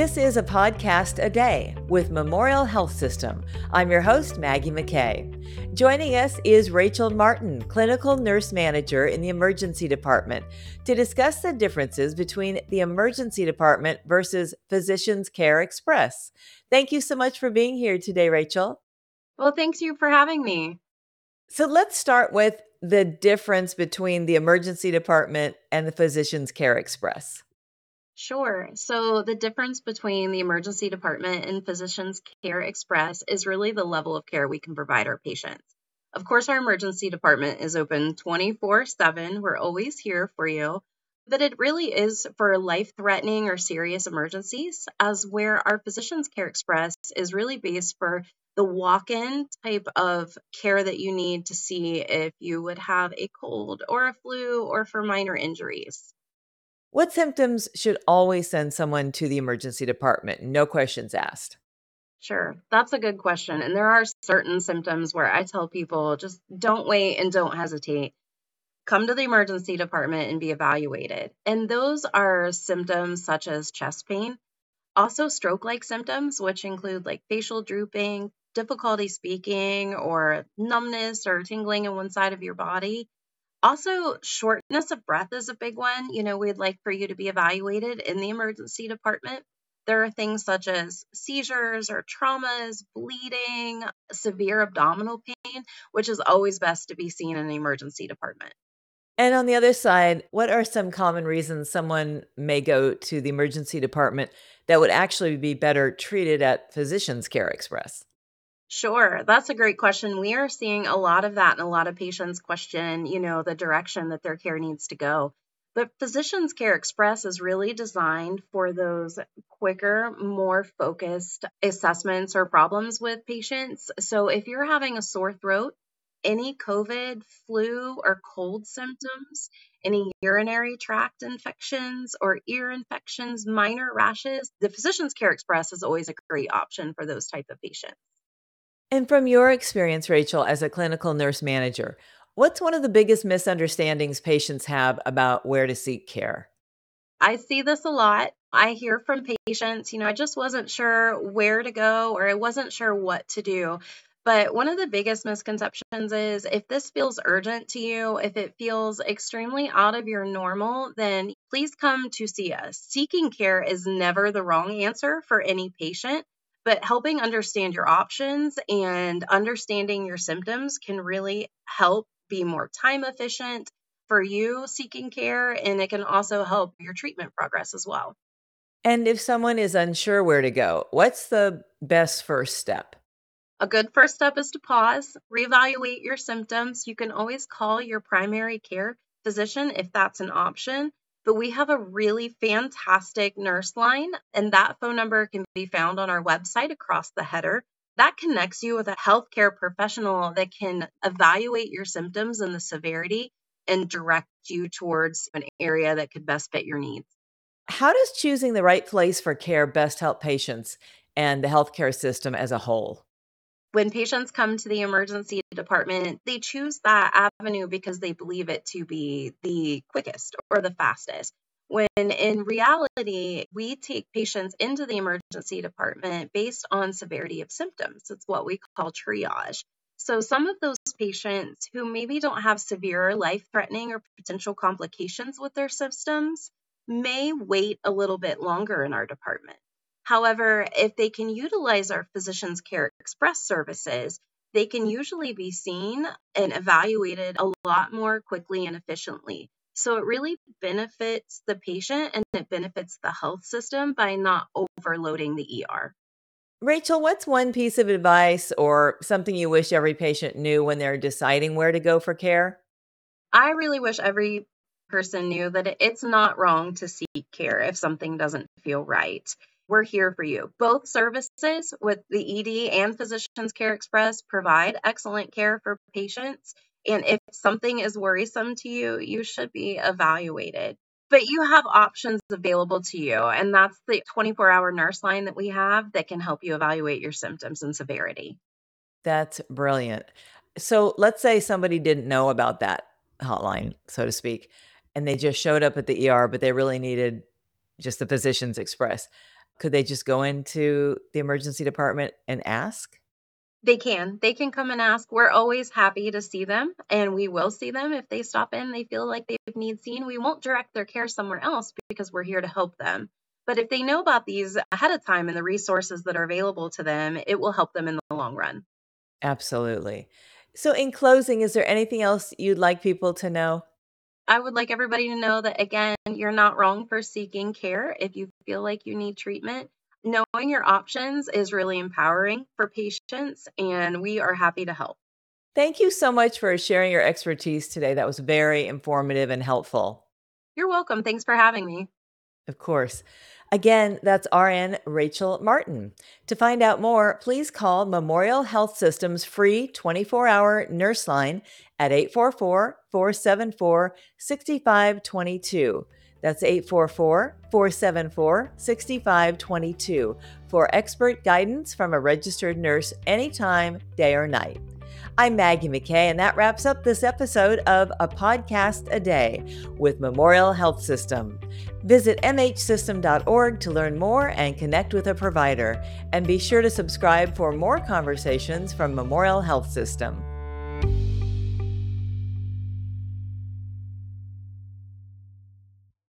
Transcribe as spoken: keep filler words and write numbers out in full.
This is a podcast a day with Memorial Health System. I'm your host, Maggie McKay. Joining us is Rachel Martin, Clinical Nurse Manager in the Emergency Department, to discuss the differences between the Emergency Department versus Physicians Care Express. Thank you so much for being here today, Rachel. Well, thanks you for having me. So let's start with the difference between the Emergency Department and the Physicians Care Express. Sure. So the difference between the emergency department and Physicians Care Express is really the level of care we can provide our patients. Of course, our emergency department is open twenty-four seven. We're always here for you. But it really is for life-threatening or serious emergencies, as where our Physicians Care Express is really based for the walk-in type of care that you need to see if you would have a cold or a flu or for minor injuries. What symptoms should always send someone to the emergency department? No questions asked. Sure, that's a good question. And there are certain symptoms where I tell people just don't wait and don't hesitate. Come to the emergency department and be evaluated. And those are symptoms such as chest pain, also stroke like symptoms, which include like facial drooping, difficulty speaking, or numbness or tingling in one side of your body. Also, shortness of breath is a big one. You know, we'd like for you to be evaluated in the emergency department. There are things such as seizures or traumas, bleeding, severe abdominal pain, which is always best to be seen in the emergency department. And on the other side, what are some common reasons someone may go to the emergency department that would actually be better treated at Physicians Care Express? Sure, that's a great question. We are seeing a lot of that and a lot of patients question, you know, the direction that their care needs to go. But Physicians Care Express is really designed for those quicker, more focused assessments or problems with patients. So if you're having a sore throat, any COVID, flu, or cold symptoms, any urinary tract infections or ear infections, minor rashes, the Physicians Care Express is always a great option for those type of patients. And from your experience, Rachel, as a clinical nurse manager, what's one of the biggest misunderstandings patients have about where to seek care? I see this a lot. I hear from patients, you know, I just wasn't sure where to go or I wasn't sure what to do. But one of the biggest misconceptions is if this feels urgent to you, if it feels extremely out of your normal, then please come to see us. Seeking care is never the wrong answer for any patient, but helping understand your options and understanding your symptoms can really help be more time efficient for you seeking care, and it can also help your treatment progress as well. And if someone is unsure where to go, what's the best first step? A good first step is to pause, reevaluate your symptoms. You can always call your primary care physician if that's an option. But we have a really fantastic nurse line, and that phone number can be found on our website across the header. That connects you with a healthcare professional that can evaluate your symptoms and the severity and direct you towards an area that could best fit your needs. How does choosing the right place for care best help patients and the healthcare system as a whole? When patients come to the emergency department, they choose that avenue because they believe it to be the quickest or the fastest. When in reality, we take patients into the emergency department based on severity of symptoms. It's what we call triage. So some of those patients who maybe don't have severe life-threatening or potential complications with their symptoms may wait a little bit longer in our department. However, if they can utilize our Physicians Care Express services, they can usually be seen and evaluated a lot more quickly and efficiently. So it really benefits the patient and it benefits the health system by not overloading the E R. Rachel, what's one piece of advice or something you wish every patient knew when they're deciding where to go for care? I really wish every person knew that it- it's not wrong to seek care if something doesn't feel right. We're here for you. Both services with the E D and Physicians Care Express provide excellent care for patients. And if something is worrisome to you, you should be evaluated. But you have options available to you, and that's the twenty-four hour nurse line that we have that can help you evaluate your symptoms and severity. That's brilliant. So let's say somebody didn't know about that hotline, so to speak, and they just showed up at the E R, but they really needed just the Physicians Express. Could they just go into the emergency department and ask? They can. They can come and ask. We're always happy to see them, and we will see them if they stop in, they feel like they need seen. We won't direct their care somewhere else because we're here to help them. But if they know about these ahead of time and the resources that are available to them, it will help them in the long run. Absolutely. So, in closing, is there anything else you'd like people to know? I would like everybody to know that, again, you're not wrong for seeking care if you feel like you need treatment. Knowing your options is really empowering for patients, and we are happy to help. Thank you so much for sharing your expertise today. That was very informative and helpful. You're welcome. Thanks for having me. Of course. Again, that's R N Rachel Martin. To find out more, please call Memorial Health System's free twenty-four hour nurse line at eight four four, four seven four, six five two two. That's eight four four, four seven four, six five two two for expert guidance from a registered nurse anytime, day or night. I'm Maggie McKay, and that wraps up this episode of A Podcast a Day with Memorial Health System. Visit m h system dot org to learn more and connect with a provider. And be sure to subscribe for more conversations from Memorial Health System.